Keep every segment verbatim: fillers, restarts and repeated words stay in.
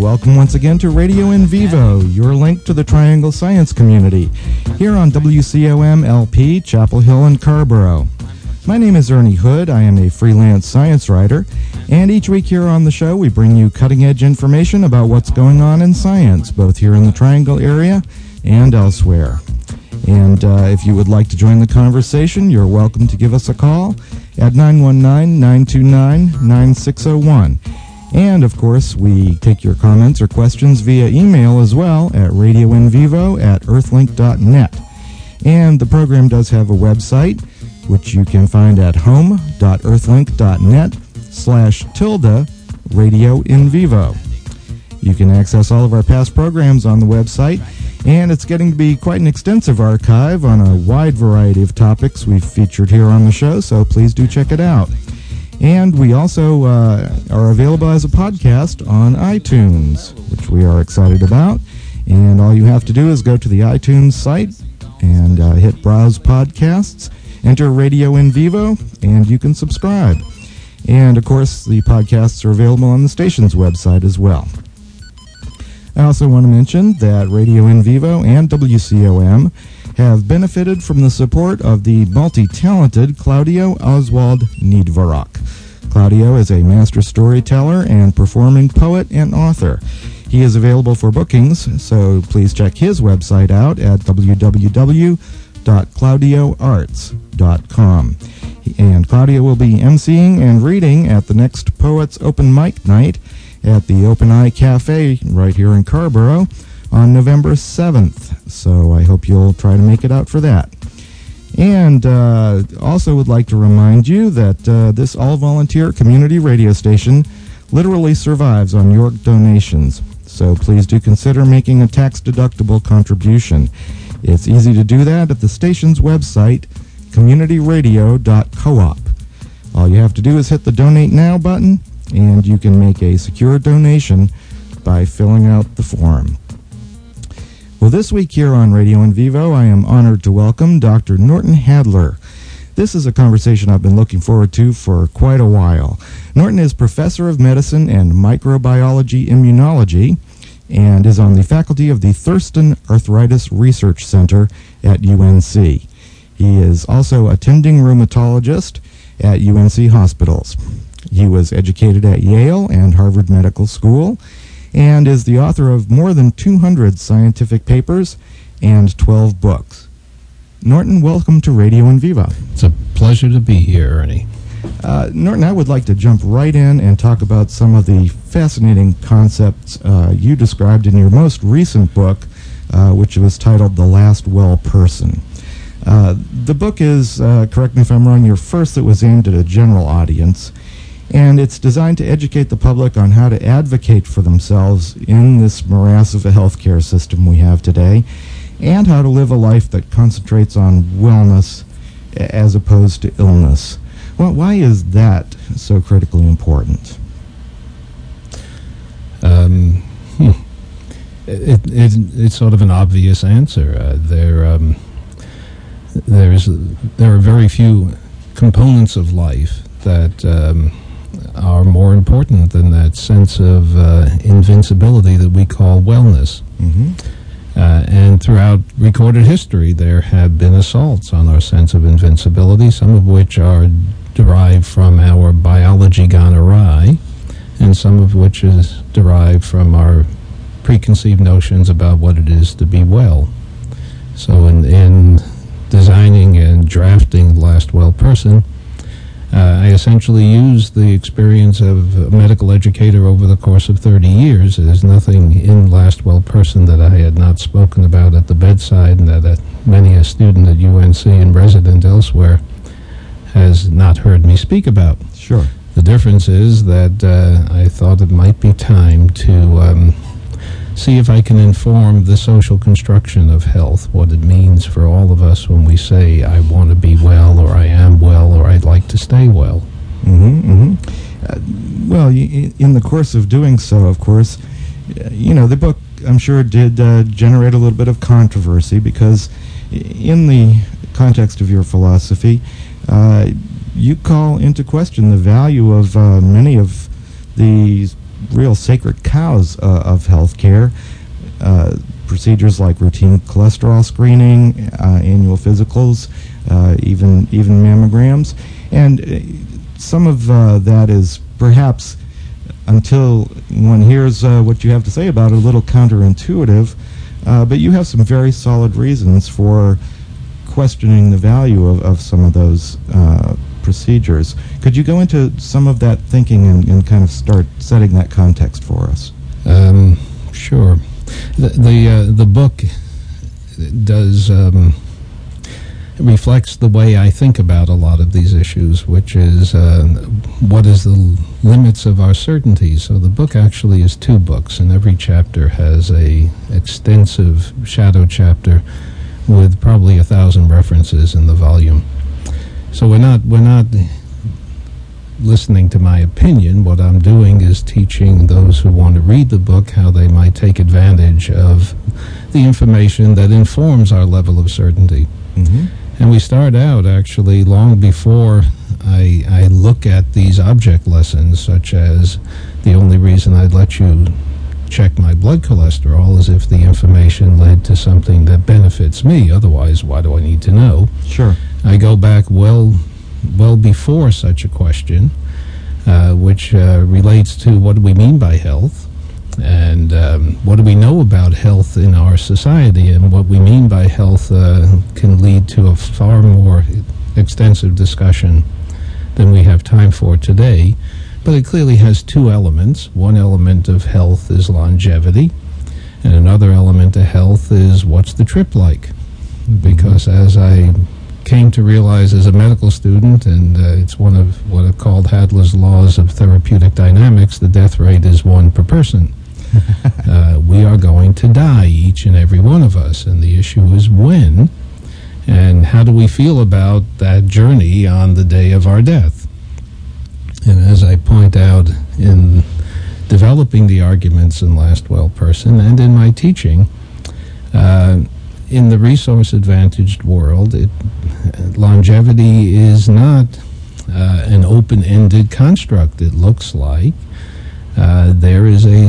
welcome once again to Radio in Vivo, your link to the Triangle Science community, here on W C O M L P, Chapel Hill and Carrboro. My name is Ernie Hood. I am a freelance science writer, and each week here on the show we bring you cutting-edge information about what's going on in science, both here in the Triangle area and elsewhere. And uh, if you would like to join the conversation, you're welcome to give us a call at nine one nine, nine two nine, nine six zero one. And, of course, we take your comments or questions via email as well at radioinvivo at earthlink dot net. And the program does have a website, which you can find at home dot earthlink dot net slash tilde radio in vivo. You can access all of our past programs on the website, and it's getting to be quite an extensive archive on a wide variety of topics we've featured here on the show, so please do check it out. And we also uh, are available as a podcast on iTunes, which we are excited about. And all you have to do is go to the iTunes site and uh, hit Browse Podcasts, enter Radio in Vivo, and you can subscribe. And, of course, the podcasts are available on the station's website as well. I also want to mention that Radio in Vivo and W C O M have benefited from the support of the multi-talented Claudio Oswald Niedvarok. Claudio is a master storyteller and performing poet and author. He is available for bookings, so please check his website out at w w w dot claudio arts dot com. And Claudio will be emceeing and reading at the next Poets Open Mic Night at the Open Eye Cafe right here in Carrboro on November seventh. So I hope you'll try to make it out for that. And uh, also would like to remind you that uh, this all-volunteer community radio station literally survives on your donations. So please do consider making a tax-deductible contribution. It's easy to do that at the station's website, community radio dot coop. All you have to do is hit the Donate Now button, and you can make a secure donation by filling out the form. Well, this week here on Radio in Vivo, I am honored to welcome Doctor Norton Hadler. This is a conversation I've been looking forward to for quite a while. Norton is Professor of Medicine and Microbiology Immunology and is on the faculty of the Thurston Arthritis Research Center at U N C. He is also attending rheumatologist at U N C hospitals. He was educated at Yale and Harvard Medical School, and is the author of more than two hundred scientific papers and twelve books. Norton, welcome to Radio in Vivo. It's a pleasure to be here, Ernie. Uh, Norton, I would like to jump right in and talk about some of the fascinating concepts uh, you described in your most recent book, uh, which was titled The Last Well Person. Uh, the book is, uh, correct me if I'm wrong, your first that was aimed at a general audience, and it's designed to educate the public on how to advocate for themselves in this morass of a healthcare system we have today, and how to live a life that concentrates on wellness as opposed to illness. Well, why is that so critically important? Um, hmm. it, it, it's sort of an obvious answer. Uh, there, um, there's, there are very few components of life that um, are more important than that sense of uh, invincibility that we call wellness. Mm-hmm. Uh, and throughout recorded history, there have been assaults on our sense of invincibility, some of which are derived from our biology gone awry, and some of which is derived from our preconceived notions about what it is to be well. So in, in designing and drafting The Last Well Person, Uh, I essentially used the experience of a medical educator over the course of thirty years. There's nothing in Last Well Person that I had not spoken about at the bedside, and that uh, many a student at U N C and resident elsewhere has not heard me speak about. Sure. The difference is that uh, I thought it might be time to um, see if I can inform the social construction of health, what it means for all of us when we say, I want to be well, or I am well, or I'd like to stay well. Mm-hmm, mm-hmm. Uh, well, y- in the course of doing so, of course, you know, the book, I'm sure, did uh, generate a little bit of controversy because in the context of your philosophy, uh, you call into question the value of uh, many of the real sacred cows uh, of healthcare. Uh, procedures like routine cholesterol screening, uh, annual physicals, uh, even even mammograms, and uh, some of uh, that is perhaps, until one hears uh, what you have to say about it, a little counterintuitive. Uh, but you have some very solid reasons for questioning the value of, of some of those uh, procedures. Could you go into some of that thinking and, and kind of start setting that context for us? Um, sure. The the, uh, the book does um, reflects the way I think about a lot of these issues, which is uh, what is the limits of our certainty. So the book actually is two books, and every chapter has a extensive shadow chapter with probably a thousand references in the volume. So we're not we're not listening to my opinion. What I'm doing is teaching those who want to read the book how they might take advantage of the information that informs our level of certainty. Mm-hmm. And we start out actually long before I, I look at these object lessons, such as the only reason I'd let you check my blood cholesterol is if the information led to something that benefits me. Otherwise, why do I need to know? Sure. I go back well well before such a question, uh, which uh, relates to what do we mean by health, and um, what do we know about health in our society, and what we mean by health uh, can lead to a far more extensive discussion than we have time for today. But it clearly has two elements. One element of health is longevity, and another element of health is what's the trip like. Because as I came to realize as a medical student, and uh, it's one of what are called Hadler's laws of therapeutic dynamics, the death rate is one per person. uh, we are going to die, each and every one of us, and the issue is when, and how do we feel about that journey on the day of our death. And as I point out in developing the arguments in Last Well Person and in my teaching, uh, in the resource-advantaged world, it, longevity is not uh, an open-ended construct. It looks like uh, there is a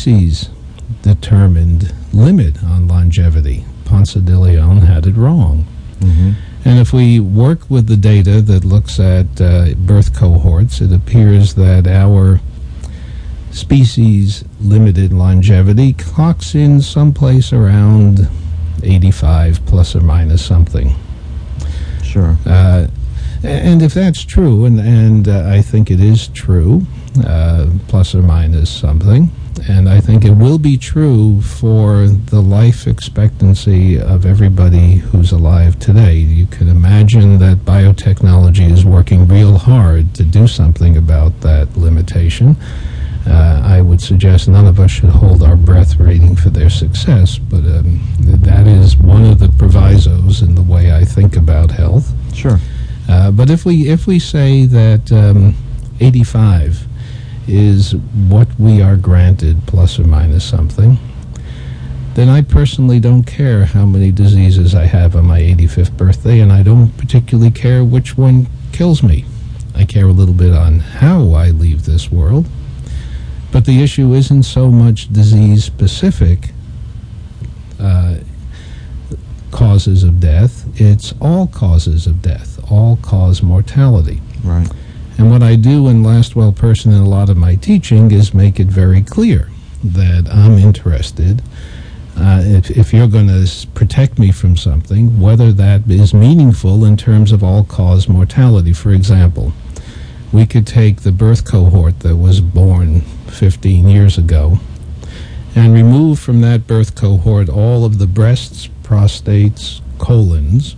species-determined limit on longevity. Ponce de Leon had it wrong. Mm-hmm. And if we work with the data that looks at uh, birth cohorts, it appears that our species-limited longevity clocks in someplace around eighty-five plus or minus something. Sure. Uh, and if that's true, and, and uh, I think it is true, uh, plus or minus something, and I think it will be true for the life expectancy of everybody who's alive today. You can imagine that biotechnology is working real hard to do something about that limitation. Uh, I would suggest none of us should hold our breath waiting for their success, but um, that is one of the provisos in the way I think about health. Sure. Uh, but if we if we say that um, eighty-five is what we are granted, plus or minus something, then I personally don't care how many diseases I have on my eighty-fifth birthday, and I don't particularly care which one kills me. I care a little bit on how I leave this world. But the issue isn't so much disease-specific uh, causes of death. It's all causes of death, all cause mortality. Right. And what I do in Last Well Person in a lot of my teaching is make it very clear that I'm interested. Uh, if, if you're going to protect me from something, whether that is meaningful in terms of all-cause mortality. For example, we could take the birth cohort that was born fifteen years ago and remove from that birth cohort all of the breasts, prostates, colons.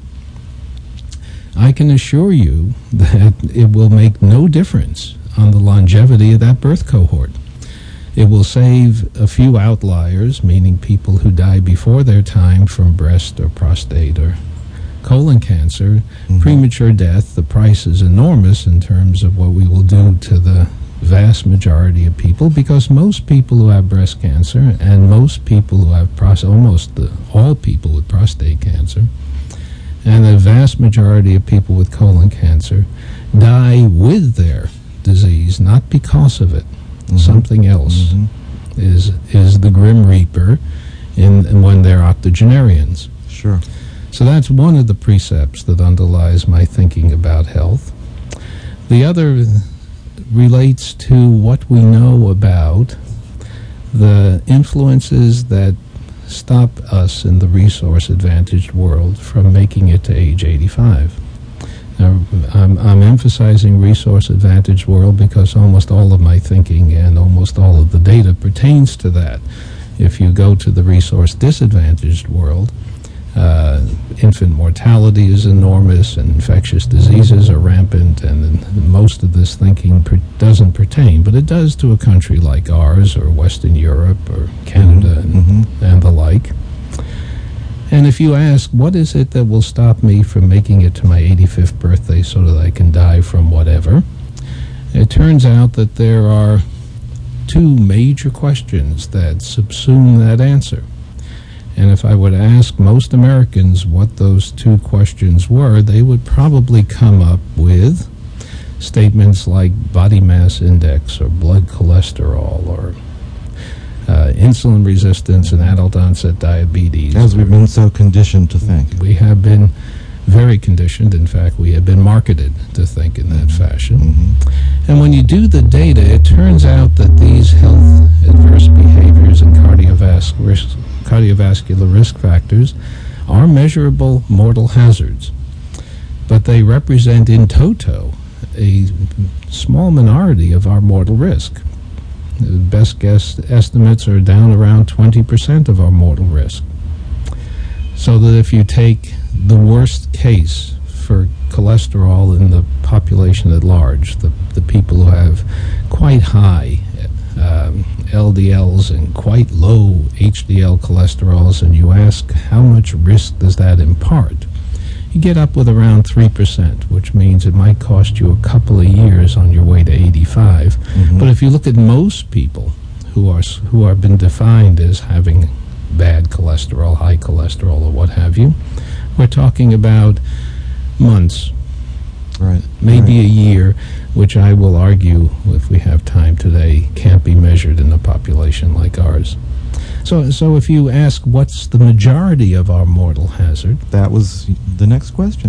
I can assure you that it will make no difference on the longevity of that birth cohort. It will save a few outliers, meaning people who die before their time from breast or prostate or colon cancer. Mm-hmm. Premature death, the price is enormous in terms of what we will do to the vast majority of people, because most people who have breast cancer and most people who have prostate, almost the, all people with prostate cancer, and the vast majority of people with colon cancer die with their disease, not because of it. Mm-hmm. Something else Mm-hmm. is is the Grim Reaper in, in when they're octogenarians. Sure. So that's one of the precepts that underlies my thinking about health. The other relates to what we know about the influences that stop us in the resource-advantaged world from making it to age eighty-five. Now, I'm, I'm emphasizing resource-advantaged world because almost all of my thinking and almost all of the data pertains to that. If you go to the resource-disadvantaged world, Uh, infant mortality is enormous, and infectious diseases are rampant, and, and most of this thinking per, doesn't pertain, but it does to a country like ours, or Western Europe, or Canada, Mm-hmm. and, Mm-hmm. and the like. And if you ask, what is it that will stop me from making it to my eighty-fifth birthday so that I can die from whatever? It turns out that there are two major questions that subsume that answer. And if I would ask most Americans what those two questions were, they would probably come up with statements like body mass index or blood cholesterol or uh, insulin resistance and adult onset diabetes. As we've been so conditioned to think. We have been very conditioned. In fact, we have been marketed to think in that fashion. Mm-hmm. And when you do the data, it turns out that these health adverse behaviors and cardiovascular risk, cardiovascular risk factors are measurable mortal hazards, but they represent in toto a small minority of our mortal risk. The best guess estimates are down around twenty percent of our mortal risk. So that if you take the worst case for cholesterol in the population at large, the, the people who have quite high um, L D Ls and quite low H D L cholesterols, and you ask how much risk does that impart, you get up with around three percent, which means it might cost you a couple of years on your way to eighty-five. Mm-hmm. But if you look at most people who are who are been defined as having bad cholesterol, high cholesterol, or what have you, we're talking about months, right? Maybe right. a year, which I will argue, if we have time today, can't be measured in a population like ours. So, so if you ask what's the majority of our mortal hazard, that was the next question.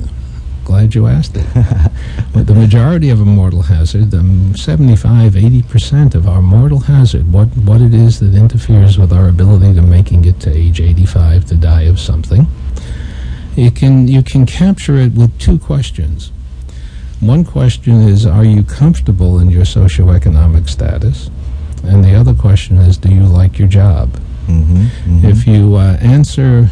Glad you asked it. But the majority of a mortal hazard, um, seventy-five, eighty percent of our mortal hazard, what, what it is that interferes with our ability to making it to age eighty-five to die of something, you can, you can capture it with two questions. One question is, are you comfortable in your socioeconomic status? And the other question is, do you like your job? Mm-hmm, mm-hmm. If you uh, answer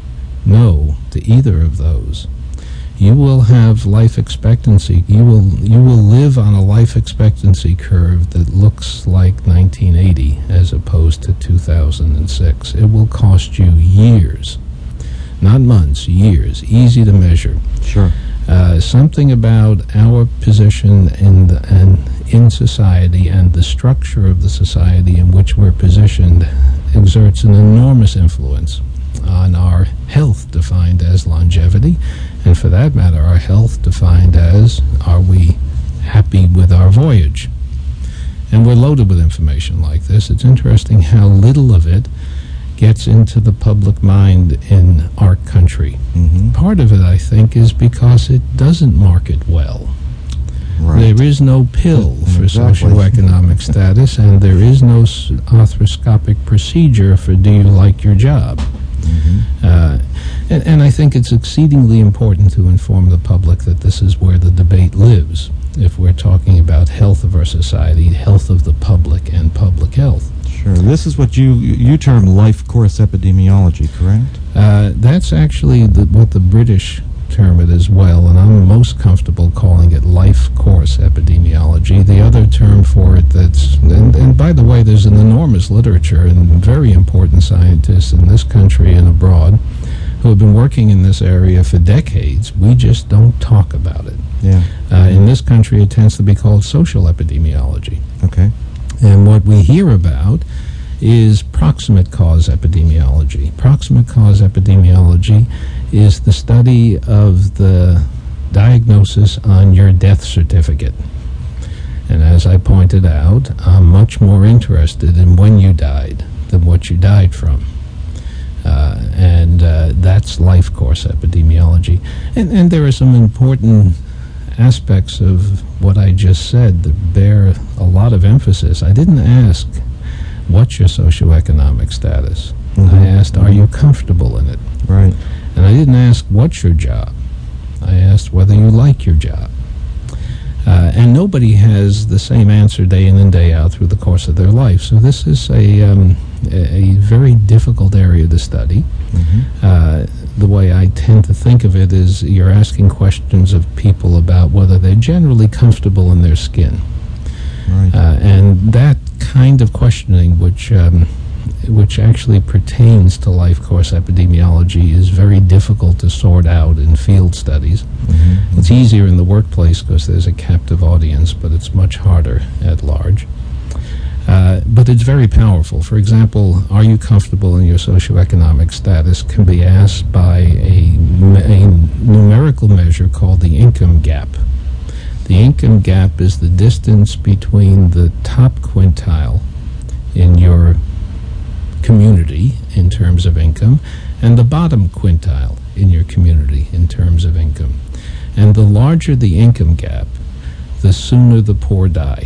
no to either of those, you will have life expectancy. You will you will live on a life expectancy curve that looks like nineteen eighty as opposed to two thousand six. It will cost you years, not months, years. Easy to measure. Sure. Uh, something about our position in the, and in society and the structure of the society in which we're positioned exerts an enormous influence on our health, defined as longevity, and for that matter, our health defined as, are we happy with our voyage? And we're loaded with information like this. It's interesting how little of it gets into the public mind in our country. Mm-hmm. Part of it, I think, is because it doesn't market well. Right. There is no pill for Exactly. socioeconomic status, and there is no s- arthroscopic procedure for do you like your job. Mm-hmm. Uh, and, and I think it's exceedingly important to inform the public that this is where the debate lives. If we're talking about health of our society, health of the public, and public health. Sure. This is what you you term life course epidemiology, correct? Uh, that's actually the, what the British term it as well, and I'm most comfortable calling it life course epidemiology. The other term for it that's, and, and by the way, there's an enormous literature and very important scientists in this country and abroad who have been working in this area for decades. We just don't talk about it. Yeah. Uh, in this country, it tends to be called social epidemiology. Okay. And what we hear about is proximate cause epidemiology. Proximate cause epidemiology is the study of the diagnosis on your death certificate. And as I pointed out, I'm much more interested in when you died than what you died from. Uh, and uh, that's life course epidemiology. And, and there are some important aspects of what I just said that bear a lot of emphasis. I didn't ask, what's your socioeconomic status? Mm-hmm. I asked, are you comfortable in it? Right. And I didn't ask, what's your job? I asked whether you like your job. Uh, and nobody has the same answer day in and day out through the course of their life. So this is a, um, a, a very difficult area to study. Mm-hmm. Uh, the way I tend to think of it is you're asking questions of people about whether they're generally comfortable in their skin. Right. Uh, and that kind of questioning, which um, which actually pertains to life course epidemiology, is very difficult to sort out in field studies. Mm-hmm. It's easier in the workplace because there's a captive audience, but it's much harder at large. Uh, but it's very powerful. For example, are you comfortable in your socioeconomic status can be asked by a, a numerical measure called the income gap. The income gap is the distance between the top quintile in your community in terms of income and the bottom quintile in your community in terms of income. And the larger the income gap, the sooner the poor die.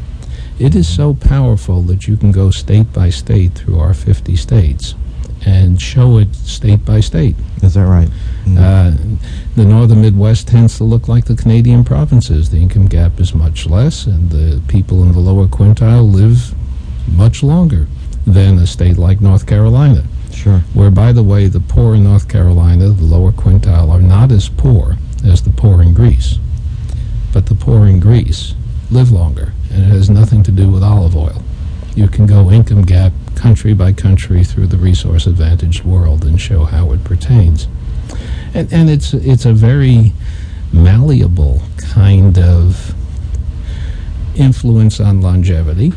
It is so powerful that you can go state by state through our fifty states and show it state by state. Is that right? Mm-hmm. Uh, the northern Midwest tends to look like the Canadian provinces. The income gap is much less, and the people in the lower quintile live much longer than a state like North Carolina. Sure. Where, by the way, the poor in North Carolina, the lower quintile, are not as poor as the poor in Greece. But the poor in Greece live longer, and it has nothing to do with olive oil. You can go income gap country by country through the resource-advantaged world and show how it pertains. And, and it's, it's a very malleable kind of influence on longevity.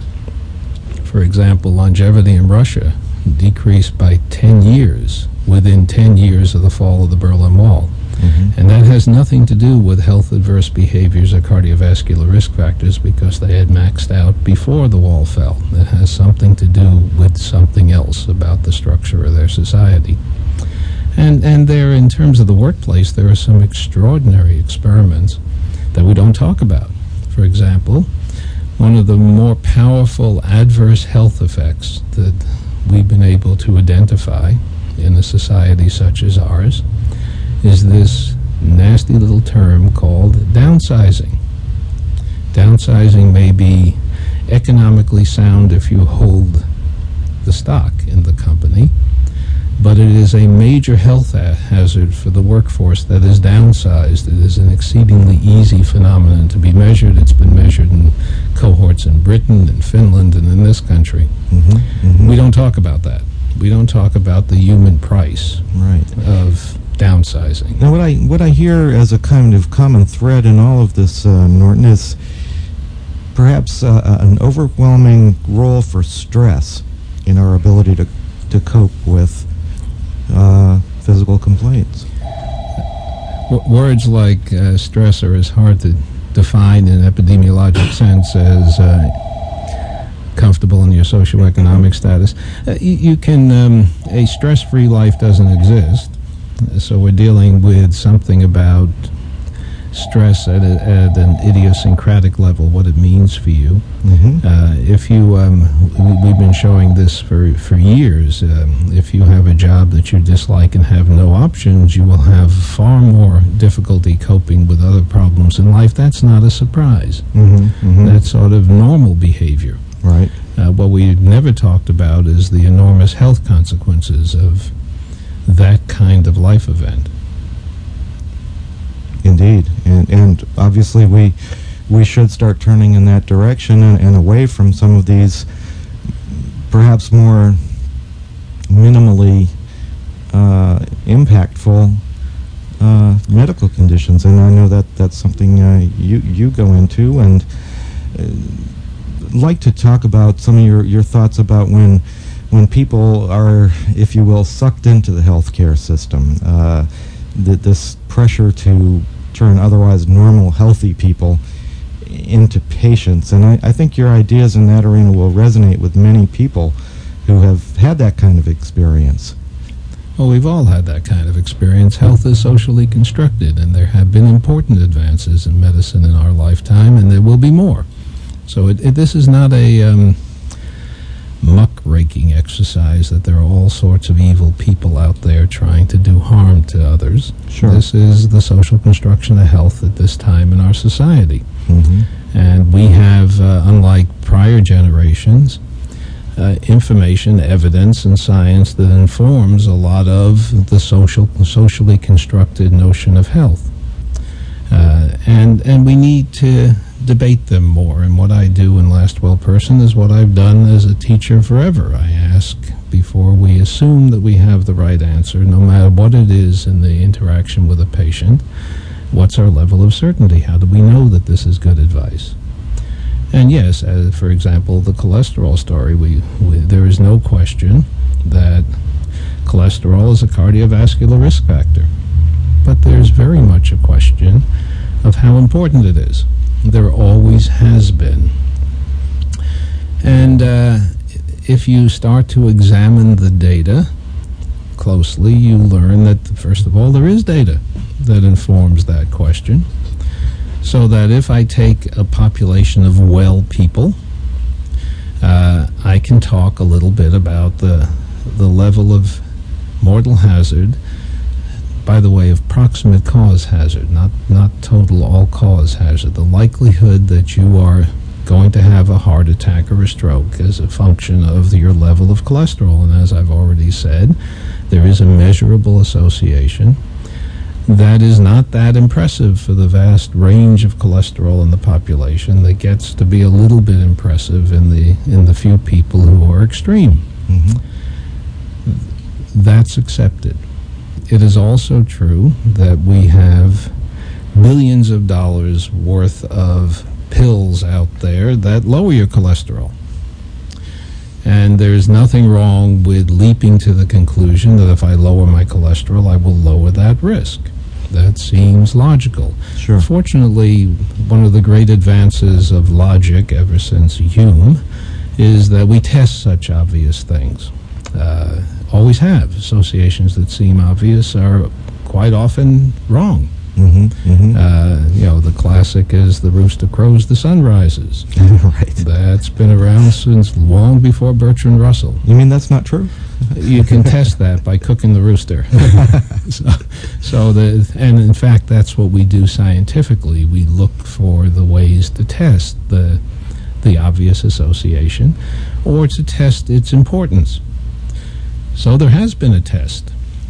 For example, longevity in Russia decreased by ten years within ten years of the fall of the Berlin Wall. Mm-hmm. And that has nothing to do with health adverse behaviors or cardiovascular risk factors because they had maxed out before the wall fell. It has something to do with something else about the structure of their society. And, and there, in terms of the workplace, there are some extraordinary experiments that we don't talk about. For example, one of the more powerful adverse health effects that we've been able to identify in a society such as ours is this nasty little term called downsizing. Downsizing may be economically sound if you hold the stock in the company, but it is a major health ha- hazard for the workforce that is downsized. It is an exceedingly easy phenomenon to be measured. It's been measured in cohorts in Britain, in Finland, and in this country. Mm-hmm, mm-hmm. We don't talk about that. We don't talk about the human price right. of downsizing. Now, what I what I hear as a kind of common thread in all of this, uh, Norton, is perhaps uh, an overwhelming role for stress in our ability to to cope with uh, physical complaints. W- words like uh, stress are as hard to define in an epidemiologic sense as uh, comfortable in your socioeconomic status. Uh, you, you can um, a stress-free life doesn't exist. So we're dealing with something about stress at, a, at an idiosyncratic level, what it means for you. Mm-hmm. Uh, if you, um, we've been showing this for, for years, um, if you have a job that you dislike and have no options, you will have far more difficulty coping with other problems in life. That's not a surprise. Mm-hmm. Mm-hmm. That's sort of normal behavior. Right. Uh, what we never talked about is the enormous health consequences of that kind of life event. Indeed, and and obviously we we should start turning in that direction and, and away from some of these perhaps more minimally uh, impactful uh, medical conditions. And I know that that's something uh, you you go into, and uh, like to talk about some of your your thoughts about when. when people are, if you will, sucked into the healthcare system, uh, th- this pressure to turn otherwise normal, healthy people into patients. And I, I think your ideas in that arena will resonate with many people who have had that kind of experience. Well, we've all had that kind of experience. Health is socially constructed, and there have been important advances in medicine in our lifetime, and there will be more. So it, it, this is not a um, muck-raking exercise that there are all sorts of evil people out there trying to do harm to others. Sure. This is the social construction of health at this time in our society. Mm-hmm. And we have, uh, unlike prior generations, Uh, information, evidence, and science that informs a lot of the social, socially constructed notion of health. Uh, and and we need to debate them more. And what I do in Last Well Person is what I've done as a teacher forever. I ask before we assume that we have the right answer, no matter what it is in the interaction with a patient, what's our level of certainty? How do we know that this is good advice? And yes, as for example, the cholesterol story, we, we there is no question that cholesterol is a cardiovascular risk factor. But there's very much a question of how important it is. There always has been. And uh, if you start to examine the data closely, you learn that, first of all, there is data that informs that question. So that if I take a population of well people, uh, I can talk a little bit about the the level of mortal hazard, by the way, of proximate cause hazard, not, not total all-cause hazard, the likelihood that you are going to have a heart attack or a stroke as a function of your level of cholesterol. And as I've already said, there is a measurable association. That is not that impressive for the vast range of cholesterol in the population. That gets to be a little bit impressive in the in the few people who are extreme. Mm-hmm. That's accepted. It is also true that we have billions of dollars worth of pills out there that lower your cholesterol. And there's nothing wrong with leaping to the conclusion that if I lower my cholesterol, I will lower that risk. That seems logical. Sure. Fortunately, one of the great advances of logic ever since Hume is that we test such obvious things. Uh, always have. Associations that seem obvious are quite often wrong. Mm-hmm, mm-hmm. Uh, you know, the classic is the rooster crows, the sun rises. Right. That's been around since long before Bertrand Russell. You mean that's not true? You can test that by cooking the rooster. so, so the and in fact, that's what we do scientifically. We look for the ways to test the the obvious association, or to test its importance. So there has been a test.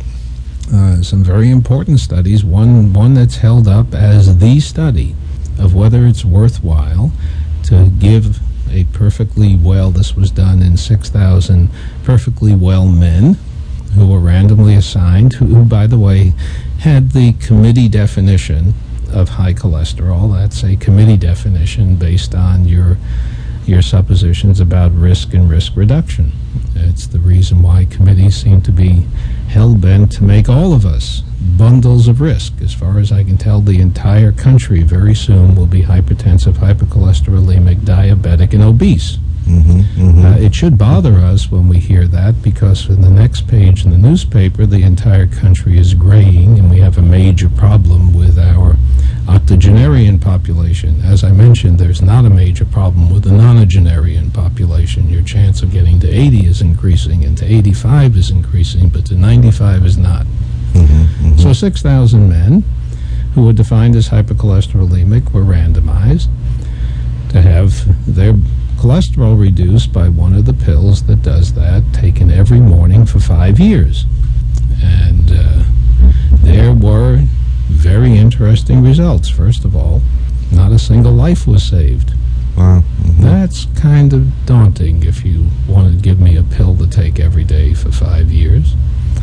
Uh, some very important studies, one one that's held up as the study of whether it's worthwhile to give a perfectly well, this was done in six thousand perfectly well men who were randomly assigned, who, who, by the way, had the committee definition of high cholesterol. That's a committee definition based on your your suppositions about risk and risk reduction. It's the reason why committees seem to be hell-bent to make all of us bundles of risk. As far as I can tell, the entire country very soon will be hypertensive, hypercholesterolemic, diabetic, and obese. Mm-hmm, mm-hmm. Uh, it should bother us when we hear that, because in the next page in the newspaper, the entire country is graying, and we have a major problem with our octogenarian population. As I mentioned, there's not a major problem with the nonagenarian population. Your chance of getting to eighty is increasing, and to eighty-five is increasing, but to ninety-five is not. Mm-hmm, mm-hmm. So six thousand men who were defined as hypercholesterolemic were randomized to have their cholesterol reduced by one of the pills that does that, taken every morning for five years. And uh, there were very interesting results. First of all, not a single life was saved. Wow. Mm-hmm. That's kind of daunting if you want to give me a pill to take every day for five years.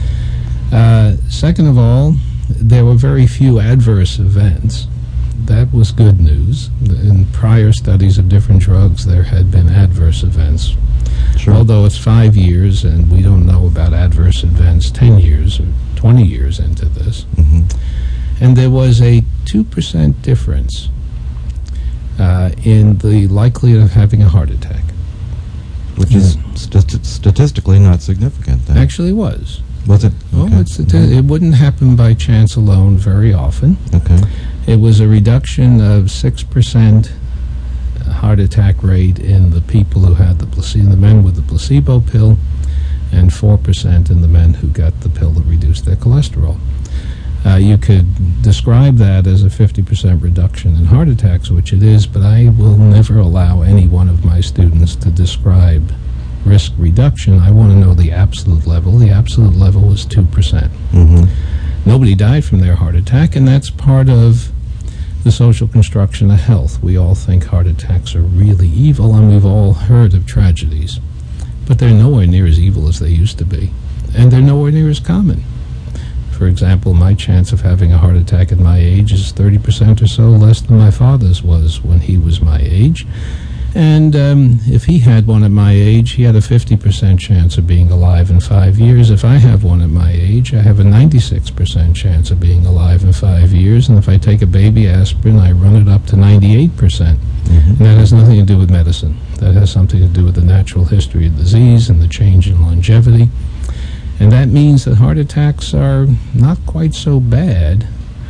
Uh, second of all, there were very few adverse events. That was good news. In prior studies of different drugs, there had been adverse events. Sure. Although it's five years and we don't know about adverse events ten years or twenty years into this. Mm-hmm. And there was a two percent difference uh, in the likelihood of having a heart attack. Which is st- statistically not significant, then. Actually was. Was it? Oh, Okay. it's, it, it wouldn't happen by chance alone very often. Okay. It was a reduction of six percent heart attack rate in the people who had the placebo, the men with the placebo pill, and four percent in the men who got the pill that reduced their cholesterol. Uh, you could describe that as a fifty percent reduction in heart attacks, which it is, but I will never allow any one of my students to describe risk reduction. I want to know the absolute level. The absolute level was two percent. Mm-hmm. Nobody died from their heart attack, and that's part of the social construction of health. We all think heart attacks are really evil, and we've all heard of tragedies. But they're nowhere near as evil as they used to be, and they're nowhere near as common. For example, my chance of having a heart attack at my age is thirty percent or so less than my father's was when he was my age. And um, if he had one at my age, he had a fifty percent chance of being alive in five years. If I have one at my age, I have a ninety-six percent chance of being alive in five years. And if I take a baby aspirin, I run it up to ninety-eight percent. Mm-hmm. And that has nothing to do with medicine. That has something to do with the natural history of disease and the change in longevity. And that means that heart attacks are not quite so bad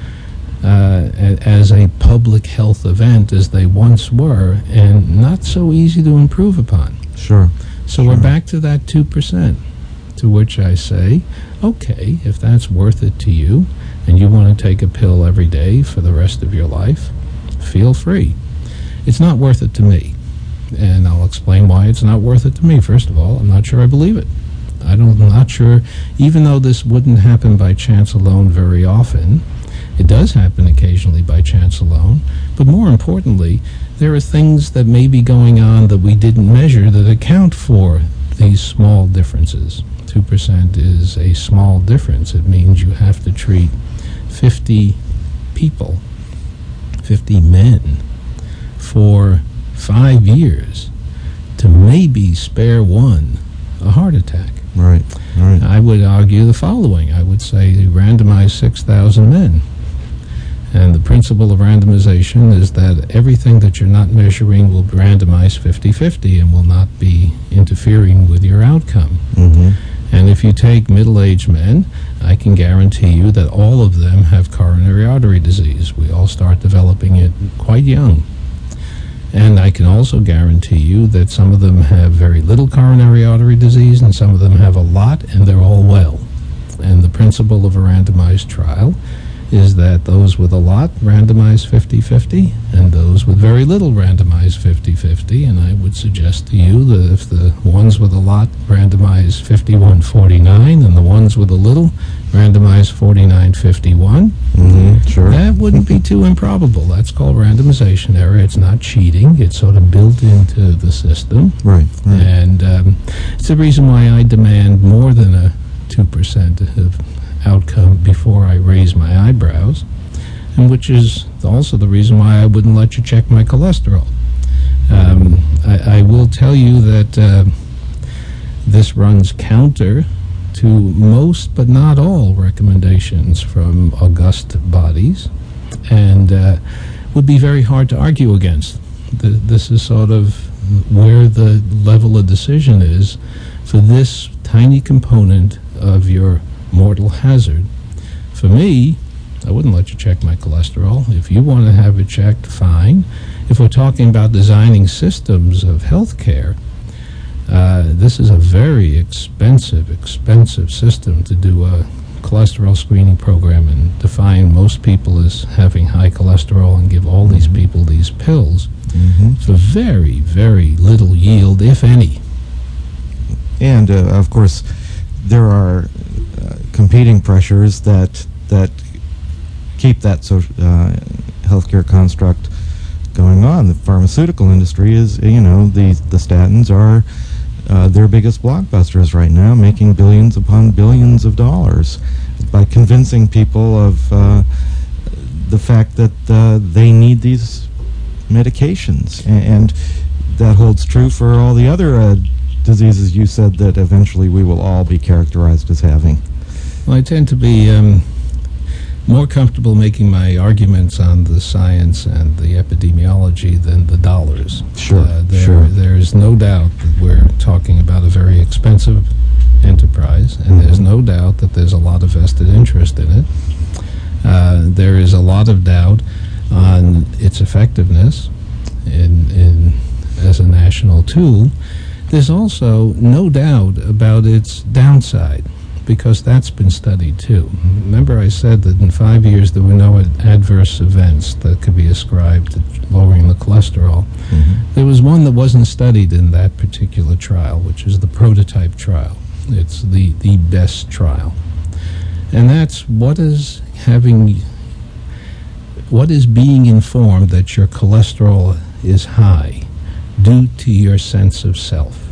uh, as a public health event as they once were, and not so easy to improve upon. Sure. So sure. we're back to that two percent, to which I say, okay, if that's worth it to you, and you want to take a pill every day for the rest of your life, feel free. It's not worth it to me, and I'll explain why it's not worth it to me. First of all, I'm not sure I believe it. I don't, I'm not sure, even though this wouldn't happen by chance alone very often, it does happen occasionally by chance alone, but more importantly, there are things that may be going on that we didn't measure that account for these small differences. two percent is a small difference. It means you have to treat fifty people, fifty men, for five years to maybe spare one a heart attack. Right, right. I would argue the following. I would say randomize six thousand men. And the principle of randomization is that everything that you're not measuring will randomize fifty-fifty and will not be interfering with your outcome. Mm-hmm. And if you take middle-aged men, I can guarantee you that all of them have coronary artery disease. We all start developing it quite young. And I can also guarantee you that some of them have very little coronary artery disease and some of them have a lot, and they're all well. And the principle of a randomized trial is that those with a lot randomize fifty-fifty and those with very little randomize fifty-fifty. And I would suggest to you that if the ones with a lot randomize fifty-one forty-nine and the ones with a little randomize forty-nine fifty-one, Mm-hmm. Sure. that wouldn't be too improbable. That's called randomization error. It's not cheating. It's sort of built into the system. Right, right. And um, it's the reason why I demand more than a two percent of outcome before I raise my eyebrows, and which is also the reason why I wouldn't let you check my cholesterol. Um, I, I will tell you that uh, this runs counter to most, but not all, recommendations from august bodies, and uh, would be very hard to argue against. The, this is sort of where the level of decision is for this tiny component of your mortal hazard. For me, I wouldn't let you check my cholesterol. If you want to have it checked, fine. If we're talking about designing systems of health care, uh, this is a very expensive, expensive system to do a cholesterol screening program and define most people as having high cholesterol and give all these people these pills Mm-hmm. for very, very little yield, if any. And, uh, of course, there are uh, competing pressures that that keep that so, uh, healthcare construct going on. The pharmaceutical industry is, you know, the, the statins are uh, their biggest blockbusters right now, making billions upon billions of dollars by convincing people of uh, the fact that uh, they need these medications. And, and that holds true for all the other uh, diseases you said that eventually we will all be characterized as having. Well, I tend to be um, more comfortable making my arguments on the science and the epidemiology than the dollars. Sure, uh, there, sure. There is no doubt that we're talking about a very expensive enterprise, and mm-hmm. there's no doubt that there's a lot of vested interest in it. Uh, there is a lot of doubt on its effectiveness in, in as a national tool. There's also no doubt about its downside, because that's been studied too. Remember I said that in five years there were no ad- adverse events that could be ascribed to lowering the cholesterol. Mm-hmm. There was one that wasn't studied in that particular trial, which is the prototype trial. It's the, the best trial. And that's what is having, what is being informed that your cholesterol is high due to your sense of self.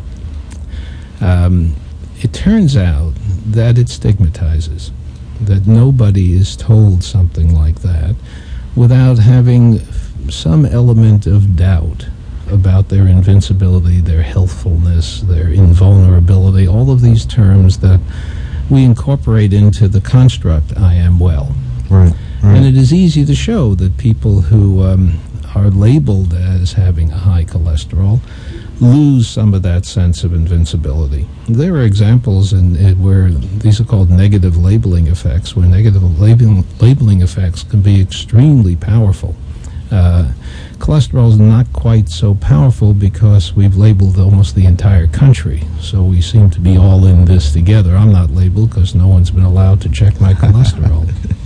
Um, it turns out that it stigmatizes, that nobody is told something like that without having some element of doubt about their invincibility, their healthfulness, their invulnerability, all of these terms that we incorporate into the construct, I am well. Right, right. And it is easy to show that people who um, are labeled as having a high cholesterol lose some of that sense of invincibility. There are examples in it where these are called negative labeling effects, where negative labeling, labeling effects can be extremely powerful. Uh, cholesterol is not quite so powerful because we've labeled almost the entire country, so we seem to be all in this together. I'm not labeled because no one's been allowed to check my cholesterol.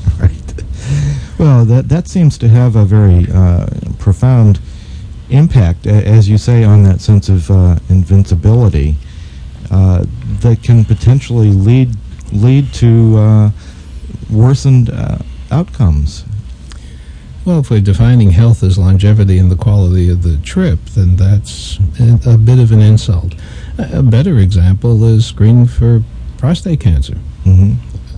Right. Well, that that seems to have a very uh, profound impact, as you say, on that sense of uh, invincibility uh, that can potentially lead lead to uh, worsened uh, outcomes. Well, if we're defining health as longevity and the quality of the trip, then that's a bit of an insult. A better example is screening for prostate cancer. Mm-hmm.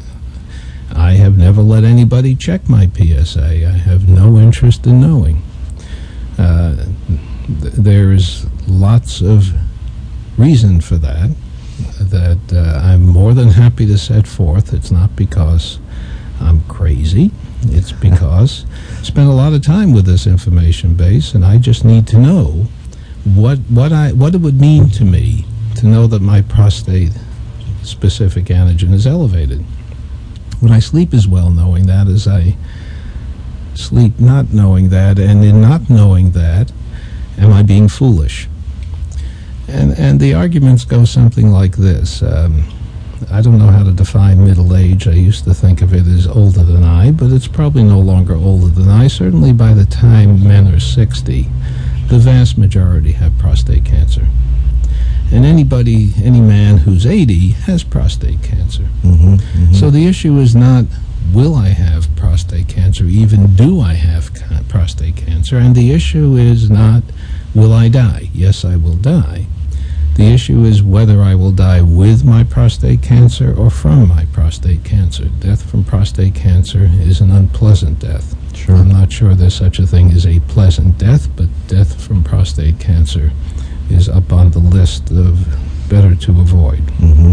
I have never let anybody check my P S A. I have no interest in knowing. Uh, th- there's lots of reason for that, that uh, I'm more than happy to set forth. It's not because I'm crazy. It's because I spent a lot of time with this information base, and I just need to know what what I what it would mean to me to know that my prostate-specific antigen is elevated. When I sleep as well knowing that as I sleep not knowing that, and in not knowing that, am I being foolish? And and the arguments go something like this. Um, I don't know how to define middle age. I used to think of it as older than I, but it's probably no longer older than I. Certainly by the time men are sixty, the vast majority have prostate cancer. And anybody, any man who's eighty has prostate cancer. Mm-hmm, mm-hmm. So the issue is not, will I have prostate cancer, even do I have ca- prostate cancer? And the issue is not, will I die? Yes, I will die. The issue is whether I will die with my prostate cancer or from my prostate cancer. Death from prostate cancer is an unpleasant death. Sure. I'm not sure there's such a thing as a pleasant death, but death from prostate cancer is up on the list of better to avoid. Mm-hmm.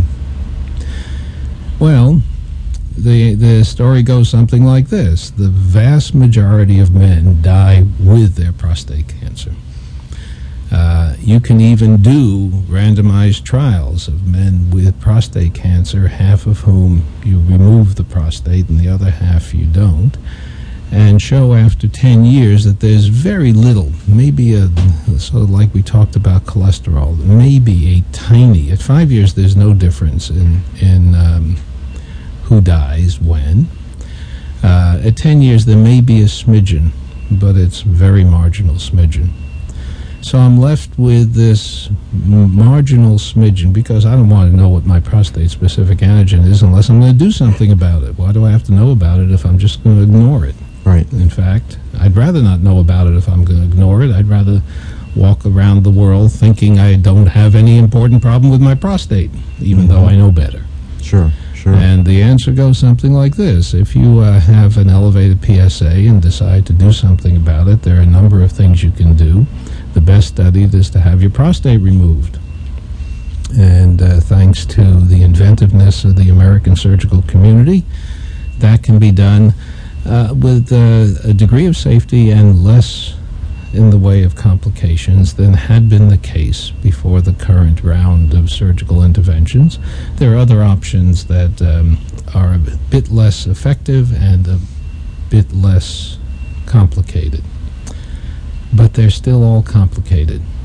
Well, the the story goes something like this. The vast majority of men die with their prostate cancer. Uh, you can even do randomized trials of men with prostate cancer, half of whom you remove the prostate and the other half you don't, and show after ten years that there's very little, maybe a, sort of like we talked about cholesterol, maybe a tiny, at five years there's no difference in, in um, who dies when. Uh, at ten years there may be a smidgen, but it's very marginal smidgen. So I'm left with this marginal smidgen because I don't want to know what my prostate-specific antigen is unless I'm going to do something about it. Why do I have to know about it if I'm just going to ignore it? Right. In fact, I'd rather not know about it if I'm going to ignore it. I'd rather walk around the world thinking I don't have any important problem with my prostate, even mm-hmm. though I know better. Sure, sure. And the answer goes something like this. If you uh, have an elevated P S A and decide to do something about it, there are a number of things you can do. The best studied is to have your prostate removed. And uh, thanks to the inventiveness of the American surgical community, that can be done uh, with uh, a degree of safety and less in the way of complications than had been the case before the current round of surgical interventions. There are other options that um, are a bit less effective and a bit less complicated. But they're still all complicated.